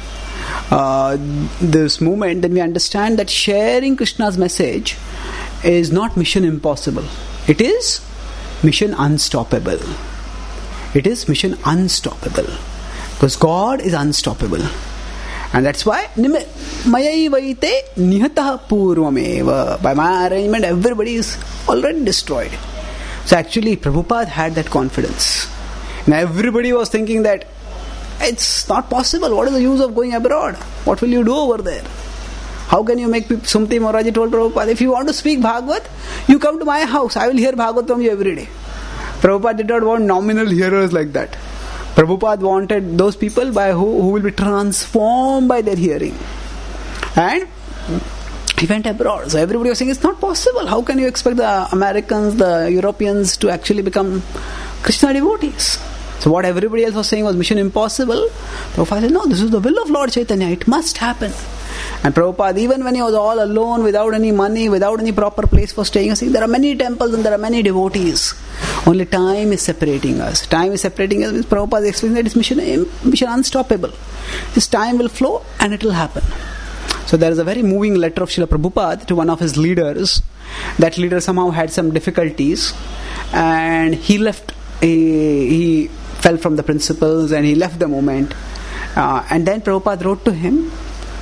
this movement, then we understand that sharing Krishna's message is not mission impossible. It is mission unstoppable. It is mission unstoppable. Because God is unstoppable. And that's why Maya vaite nihatah purvameva. By my arrangement, everybody is already destroyed. So actually, Prabhupada had that confidence. And everybody was thinking that it's not possible. What is the use of going abroad? What will you do over there? How can you make people? Sumti Maharaji told Prabhupada, if you want to speak Bhagavad, you come to my house. I will hear Bhagavad from you every day. Prabhupada did not want nominal hearers like that. Prabhupada wanted those people who will be transformed by their hearing. And he went abroad. So everybody was saying, it's not possible. How can you expect the Americans, the Europeans to actually become Krishna devotees? So what everybody else was saying was mission impossible. Prabhupada said, no, this is the will of Lord Chaitanya. It must happen. And Prabhupada, even when he was all alone, without any money, without any proper place for staying, he said, there are many temples and there are many devotees. Only time is separating us. Time is separating us. Prabhupada explains that it's mission unstoppable. This time will flow and it will happen. So there is a very moving letter of Srila Prabhupada to one of his leaders. That leader somehow had some difficulties and he left. He fell from the principles and he left the movement. And then Prabhupada wrote to him,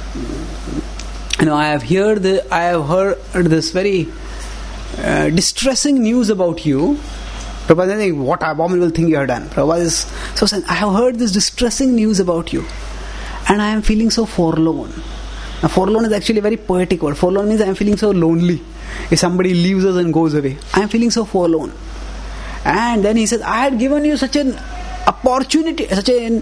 I have heard this very distressing news about you. Prabhupada is saying, what abominable thing you have done. Prabhupada is so saying, I have heard this distressing news about you and I am feeling so forlorn. Now forlorn is actually a very poetic word. Forlorn means I am feeling so lonely. If somebody leaves us and goes away, I am feeling so forlorn. And then he says, I had given you such an opportunity, such an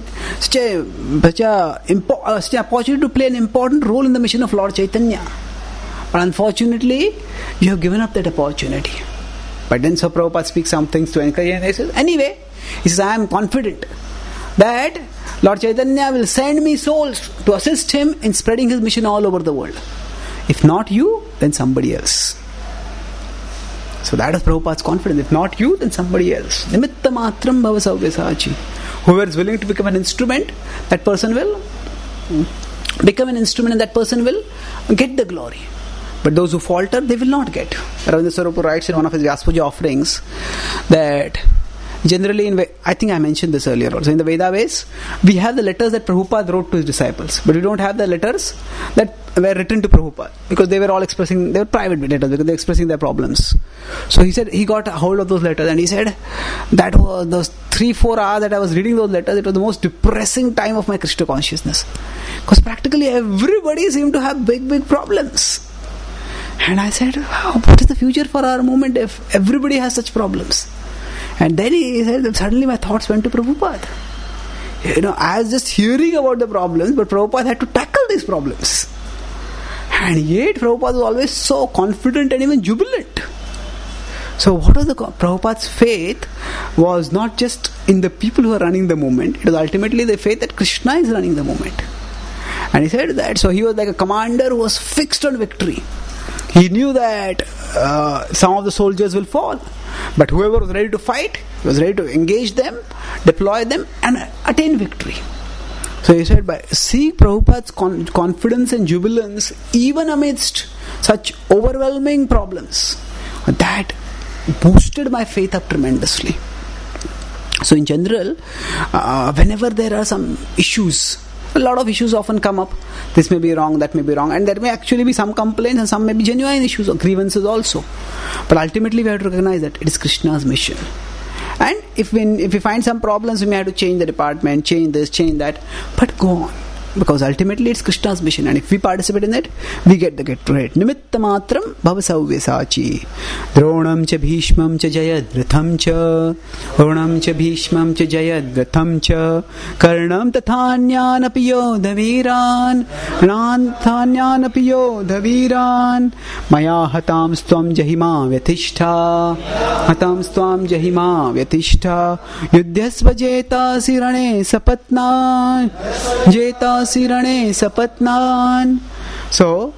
opportunity to play an important role in the mission of Lord Chaitanya. But unfortunately, you have given up that opportunity. But then so Prabhupada speaks some things to encourage him. He says, anyway, he says, I am confident that Lord Chaitanya will send me souls to assist him in spreading his mission all over the world. If not you, then somebody else. So that is Prabhupada's confidence. If not you, then somebody else. Nimitta matram bhavasau vyasachi. Whoever is willing to become an instrument, that person will become an instrument and that person will get the glory. But those who falter, they will not get. Ravindra Swarupa writes in one of his Vyasapuja offerings that generally, I think I mentioned this earlier also, in the Veda ways, we have the letters that Prabhupada wrote to his disciples, but we don't have the letters that were written to Prabhupada, because they were all expressing, they were private letters, because they were expressing their problems. So he said, he got a hold of those letters and he said, that was those 3-4 hours that I was reading those letters, it was the most depressing time of my Krishna consciousness. Because practically everybody seemed to have big problems. And I said, wow, what is the future for our movement if everybody has such problems? And then he said, suddenly my thoughts went to Prabhupada. I was just hearing about the problems, but Prabhupada had to tackle these problems. And yet Prabhupada was always so confident and even jubilant. So what was Prabhupada's faith was not just in the people who are running the movement, it was ultimately the faith that Krishna is running the movement. And he said that, so he was like a commander who was fixed on victory. He knew that some of the soldiers will fall, but whoever was ready to fight, he was ready to engage them, deploy them and attain victory. So he said, by seeing Prabhupada's confidence and jubilance even amidst such overwhelming problems, that boosted my faith up tremendously. So in general, whenever there are some issues, a lot of issues often come up. This may be wrong, that may be wrong, and there may actually be some complaints and some may be genuine issues or grievances also. But ultimately we have to recognize that it is Krishna's mission. And if we find some problems, we may have to change the department, change this, change that, but go on. Because ultimately it's Krishna's mission, and if we participate in it, we get right. Nimitta matram bhavasavyasachi dronam cha bhishmam cha jayadratham cha dronam cha bhishmam cha jayadratham cha karnam tathanyan apiyo dhaviran nanathanyan apiyo dhaviran maya hatam stvam jahima vyatishta hatam stvam jahima vyatishta yudhyasva jeta sirane sapatna jeta Sirane sapatnan. So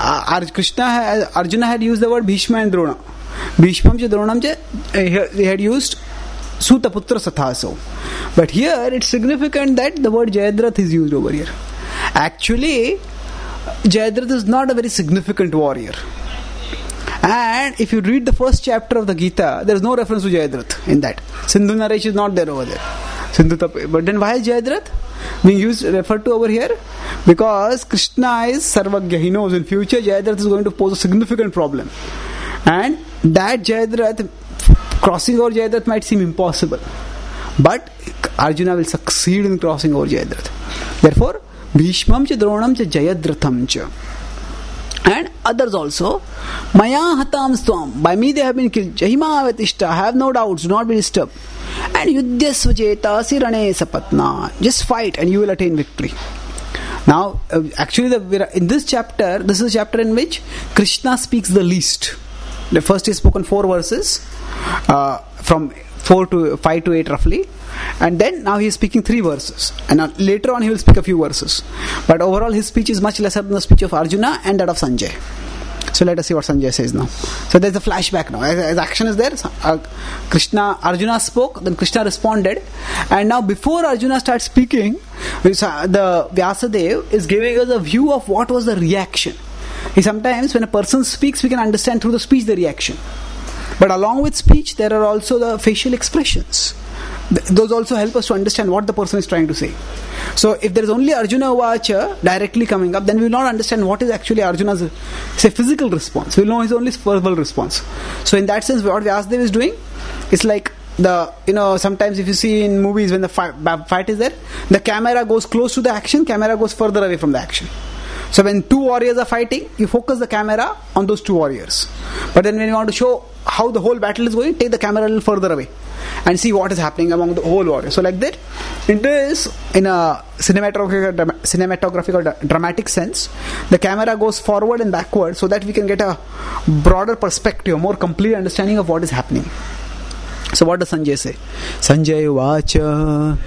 Arjuna had used the word Bhishma and Drona. Bhishmam cha Dronam cha, he had used Sutaputra Sathaso. But here it's significant that the word Jayadrath is used over here. Actually, Jayadrath is not a very significant warrior. And if you read the first chapter of the Gita, there is no reference to Jayadrath in that. Sindhu Naresh is not there over there. But then why is Jayadrath being referred to over here? Because Krishna is Sarvagya. He knows in future Jayadrath is going to pose a significant problem. And that Jayadrath, crossing over Jayadrath might seem impossible. But Arjuna will succeed in crossing over Jayadrath. Therefore, Bhishmam cha Dronam cha Jayadratham cha. And others also, Maya hatam stvam, by me they have been killed. Jahima vatishta, have no doubts, do not be disturbed. And yudhyasvajeta sirane sapatna, just fight and you will attain victory. Now, actually, in this chapter, this is a chapter in which Krishna speaks the least. The first is spoken 4 verses, from 5 to 8 roughly. And then now he is speaking 3 verses. And later on he will speak a few verses. But overall his speech is much lesser than the speech of Arjuna and that of Sanjay. So let us see what Sanjay says now. So there is a flashback now. As action is there, Arjuna spoke, then Krishna responded. And now before Arjuna starts speaking, the Vyasadeva is giving us a view of what was the reaction. Sometimes when a person speaks, we can understand through the speech the reaction. But along with speech, there are also the facial expressions. Those also help us to understand what the person is trying to say. So if there is only Arjuna Vacha directly coming up, then we will not understand what is actually Arjuna's physical response. We will know his only verbal response. So in that sense, what Vyasadeva is doing is like sometimes if you see in movies when the fight is there, the camera goes close to the action, camera goes further away from the action. So when 2 warriors are fighting, you focus the camera on those 2 warriors. But then when you want to show how the whole battle is going, take the camera a little further away and see what is happening among the whole warriors. So like that, in a cinematographic or dramatic sense, the camera goes forward and backward so that we can get a broader perspective, a more complete understanding of what is happening. So what does Sanjay say? Sanjay Vacha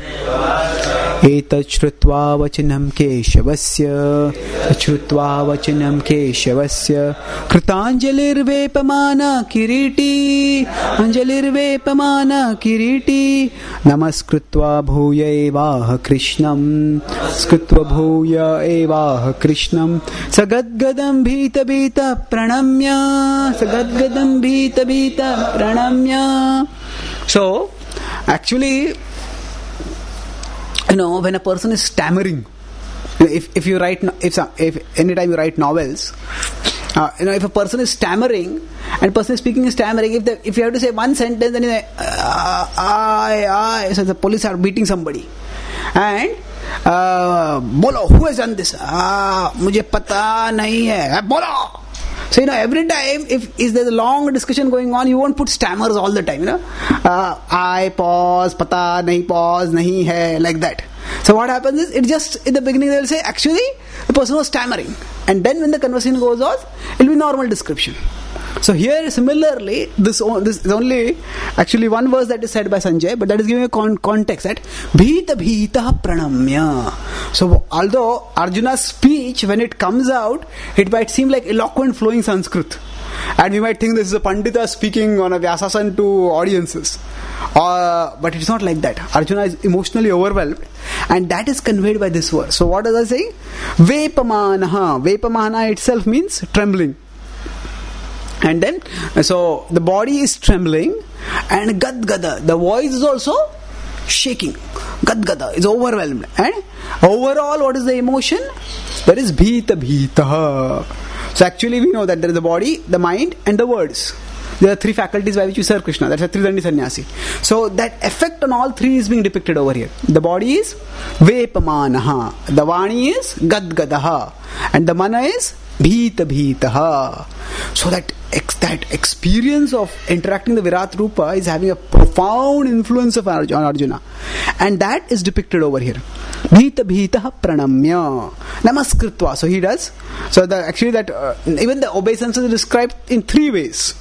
Etat Shrutva Vachanam Keshavasya Shrutva Vachanam Keshavasya Kritanjalir Vepamana Kiriti Anjalir Vepamana Kiriti Namaskritva Bhuya Evaha Krishnam Skritva Bhuya Evaha Krishnam Sagadgadam Bhita Bhita Pranamya Sagadgadam Bhita Bhita Pranamya. So, actually, when a person is stammering, if anytime you write novels, If a person is stammering and person is speaking is stammering, if you have to say one sentence, then you say, so the police are beating somebody. And bolo, who has done this? Mujhe pata nahi hai. Bolo. So every time if there's a long discussion going on, you won't put stammers all the time. I pause, pata nahi, pause nahi hai, like that. So what happens is, it just in the beginning they will say actually the person was stammering, and then when the conversation goes on, it will be normal description. So here similarly, this is only actually one verse that is said by Sanjay, but that is giving a context that bhita bhita pranamya. So although Arjuna's speech, when it comes out, it might seem like eloquent flowing Sanskrit, and we might think this is a Pandita speaking on a Vyasasan to audiences, but it's not like that. Arjuna is emotionally overwhelmed, and that is conveyed by this verse. So what does I say? Vepamanaha. Vepamana itself means trembling. And then, so the body is trembling, and Gadgada, the voice is also shaking. Gadgada is overwhelmed. And overall, what is the emotion? There is Bhita Bhita. So actually we know that there is the body, the mind, and the words. There are three faculties by which you serve Krishna. That's a Tridandi Sannyasi. So that effect on all three is being depicted over here. The body is Vepamanaha. The Vani is Gadgadaha. And the Mana is Bhita Bhitaha. So that experience of interacting the Virat Rupa is having a profound influence on Arjuna. And that is depicted over here. Bhita Bhitaha Pranamya Namaskritva. So he does. So even the obeisance is described in three ways.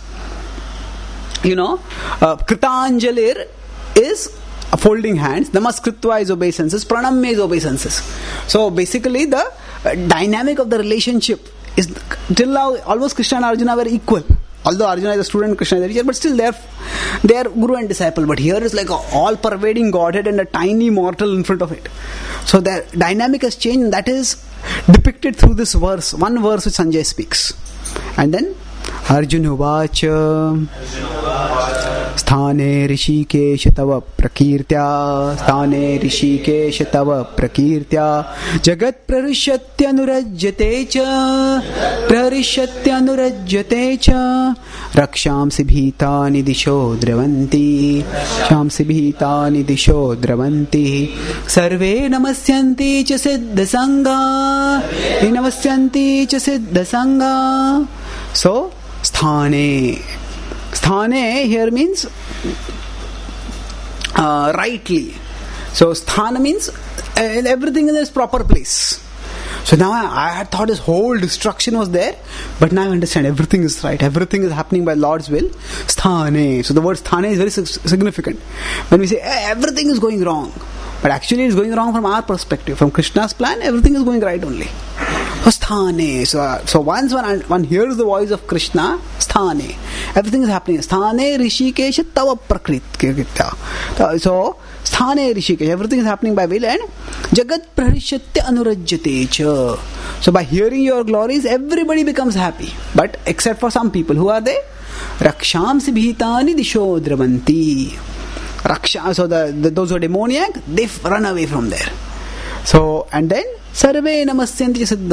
Kritanjalir is folding hands, Namaskritva is obeisances, Pranamya is obeisances. So basically the dynamic of the relationship is, till now almost Krishna and Arjuna were equal. Although Arjuna is a student, Krishna is a teacher, but still they are guru and disciple. But here is like all-pervading Godhead and a tiny mortal in front of it. So the dynamic has changed, and that is depicted through this verse, one verse which Sanjay speaks. And then Arjuna Vacha Sthane Rishikesh Tava Prakirtya Sthane Rishikesh Tava Prakirtya Jagat Prarishyatya Nurajyate Cha Prarishyatya Nurajyate Cha Rakshamsi Bhitani Disho Dravanti Shamsi Bhitani Disho Dravanti Sarve Namasyanti Cha Siddha Sangha Namasyanti Cha Siddha Sangha. So Sthane here means rightly. So sthana means everything in its proper place. So now I had thought this whole destruction was there, but now I understand everything is right. Everything is happening by Lord's will. Sthane. So the word sthane is very significant. When we say everything is going wrong, but actually it's going wrong from our perspective. From Krishna's plan, everything is going right only. Sthane. So once one hears the voice of Krishna, Sthane, everything is happening. Sthane Rishikesh Tava Prakritya. So Sthane Rishikesh, everything is happening by will, and Jagat Prarishyatya Anurajyate Cha. So by hearing your glories, everybody becomes happy. But except for some people. Who are they? Rakshamsi Bhitani Disho Dravanti. Raksha, so those who are demoniac, they run away from there. So, and then Sarve Namasyanti Siddha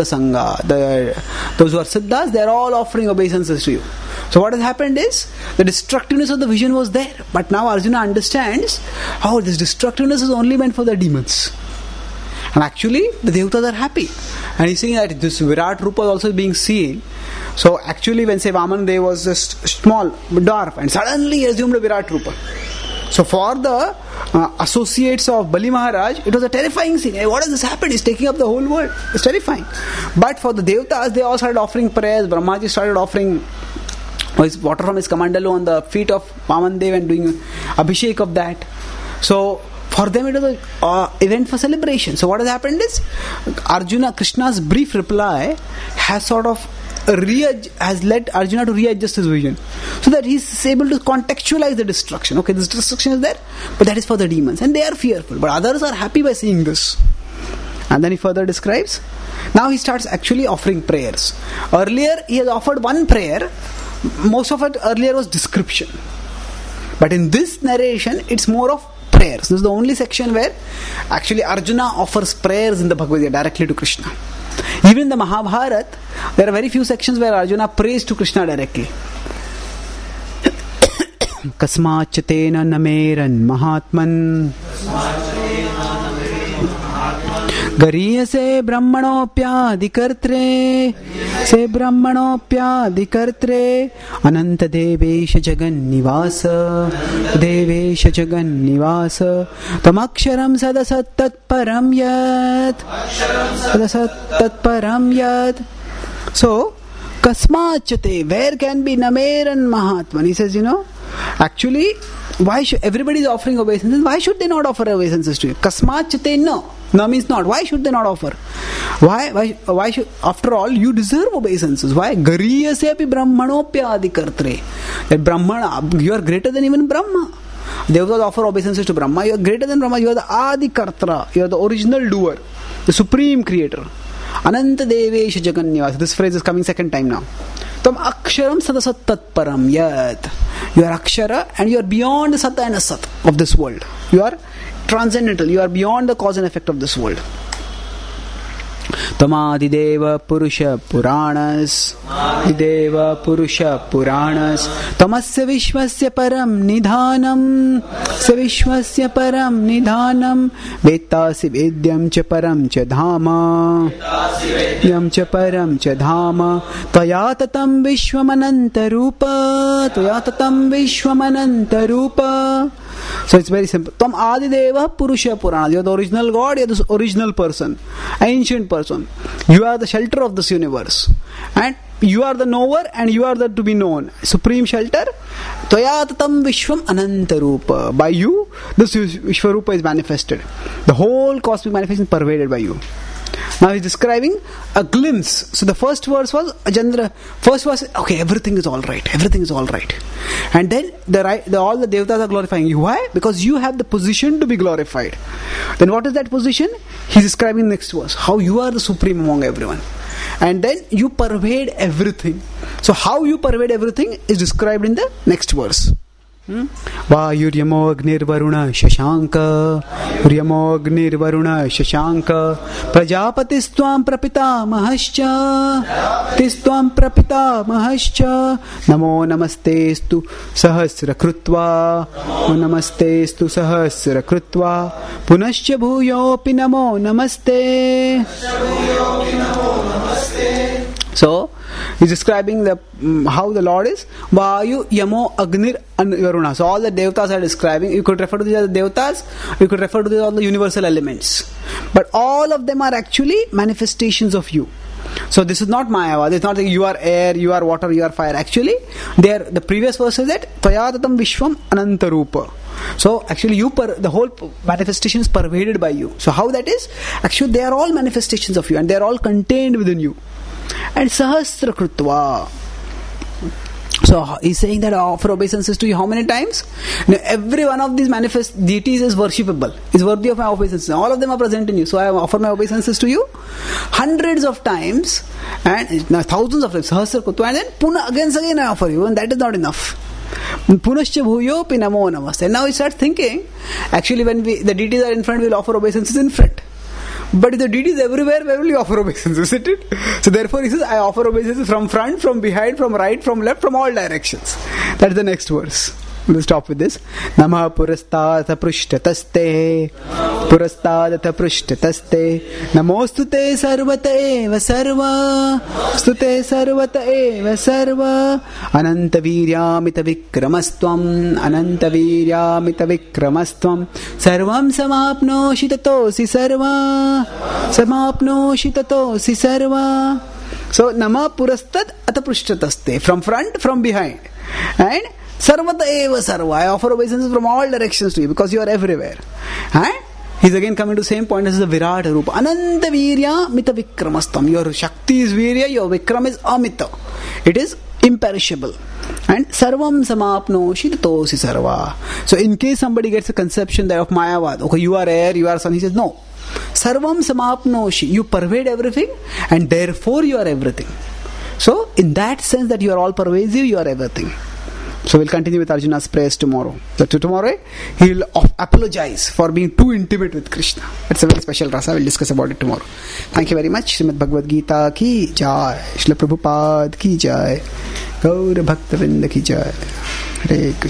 Sangha. Those who are Siddhas, they are all offering obeisances to you. So what has happened is, the destructiveness of the vision was there, but now Arjuna understands how this destructiveness is only meant for the demons. And actually, the Devatas are happy. And he's saying that this Virat Rupa is also being seen. So actually, when say Vamandev was just small, dwarf, and suddenly he assumed a Virat Rupa. So for the associates of Bali Maharaj, it was a terrifying scene. Hey, what has this happened? He's taking up the whole world. It's terrifying. But for the Devatas, they all started offering prayers. Brahmaji started offering his water from his kamandalu on the feet of Vamandev and doing abhishek of that. So for them it was an event for celebration. So what has happened is, Krishna's brief reply has sort of has led Arjuna to readjust his vision, so that he's able to contextualize the destruction. Okay, this destruction is there, but that is for the demons, and they are fearful, but others are happy by seeing this. And then he further describes, now he starts actually offering prayers. Earlier he has offered one prayer. Most of it earlier was description, but in this narration it's more of prayers. This is the only section where actually Arjuna offers prayers in the Bhagavad Gita directly to Krishna. Even in the Mahabharata, There are very few sections where Arjuna prays to Krishna directly. Kasmachatena nameran mahatman Gariyase brahmanopyadikartre Se brahmanopyadikartre Ananta devesha jagan nivasa Devesha jagan nivasa Tamaksharam sadasat tatparam yat Sadasat tatparam yat. So, kasmachate, where can be nameran mahatman? He says, actually, why should everybody is offering obeisances? Why should they not offer obeisances to you? Kasmachate, no. No means not. Why should they not offer? Why should? After all, you deserve obeisances. Why? Gariyase api brahmanopyadikartre. That Brahmana, you are greater than even Brahma. Devatas offer obeisances to Brahma. You are greater than Brahma. You are the Adikartra. You are the original doer, the supreme creator. Ananta devesha jagannivas. This phrase is coming second time now. Tam aksharam sadasat tatparam yat. You are akshara and you are beyond the sat and asat of this world. You are transcendental. You are beyond the cause and effect of this world. Tamadideva Purusha Puranas Ideva Purusha Puranas Tamasya Vishwasya Param Nidhanam Savishwasya Param Nidhanam Vetasi Vedyam Cha Param Cha Dhama Yam Cha Param Cha Dhama Tvayatatam Vishwamananta Rupa Tvayatatam Vishwamananta Rupa. So it's very simple. Tam Adideva Purusha Purana. You are the original God, you are the original person, ancient person. You are the shelter of this universe. And you are the knower and you are the to be known. Supreme shelter. Tvayatatam Vishwam Anantarupa. By you, this Vishwarupa is manifested. The whole cosmic manifestation is pervaded by you. Now he's describing a glimpse. So the first verse was okay, everything is all right. Everything is all right. And then all the devatas are glorifying you. Why? Because you have the position to be glorified. Then what is that position? He's describing the next verse. How you are the supreme among everyone. And then you pervade everything. So how you pervade everything is described in the next verse. Vayuryamo Agnirvaruna Shashanka Uryamo Agnirvaruna Shashanka Prajapatistvam Prapita Mahascha Tistvam Prapita Mahascha Namo Namastestu Sahasra Krutva Namastestu Sahasra Krutva Punascha Bhuyopi Namo Namaste. So he's describing how the Lord is. Vayu, Yamo, Agnir and Varuna. So all the devatas are describing. You could refer to these as the devatas. You could refer to these as all the universal elements. But all of them are actually manifestations of you. So this is not Mayavad. It's not that you are air, you are water, you are fire. Actually, the previous verse is that Tvayatatam Vishwam Anantarupa. So actually the whole manifestation is pervaded by you. So how that is? Actually they are all manifestations of you and they are all contained within you. And Sahasra Krutva. So he's saying that I offer obeisances to you how many times? Now, every one of these manifest deities is worshipable, is worthy of my obeisances. All of them are present in you. So I offer my obeisances to you hundreds of times and thousands of times. Sahasra Krutva. And then again I offer you, and that is not enough. Punascha bhuyopi namo namaste. And now we start thinking, actually when the deities are in front, we will offer obeisances in front. But if the deity is everywhere, where will you offer obeisances, isn't it? So therefore he says, I offer obeisances from front, from behind, from right, from left, from all directions. That is the next verse. We'll stop with this. Namah purastata prushtataste Purastadata prushtataste Namostute sarvata eva sarva Stute sarvata eva sarva Ananta viryamita vikramastvam Ananta viryamita vikramastvam Sarvam samapnoshi tatosi sarva Samapnoshi tatosi sarva. So Namah purastat ata prushtataste. From front, from behind. And Sarvata eva sarva. I offer obeisances from all directions to you because you are everywhere. And he's again coming to the same point. This is the Virat Rupa. Ananta virya mita vikramastam. Your Shakti is virya, your Vikram is amita. It is imperishable. And sarvam samapnoshi tatosi sarva. So in case somebody gets a conception that of Mayavad, okay, you are air, you are sun, he says no. Sarvam samapnoshi. You pervade everything and therefore you are everything. So in that sense that you are all pervasive, you are everything. So we'll continue with Arjuna's prayers tomorrow. So tomorrow he will apologize for being too intimate with Krishna. It's a very special rasa. We'll discuss about it tomorrow. Thank you very much. Srimad Bhagavad Gita ki jai. Srila Prabhupada ki jai. Gaur Bhakta Vrinda ki jai. Hare Krishna.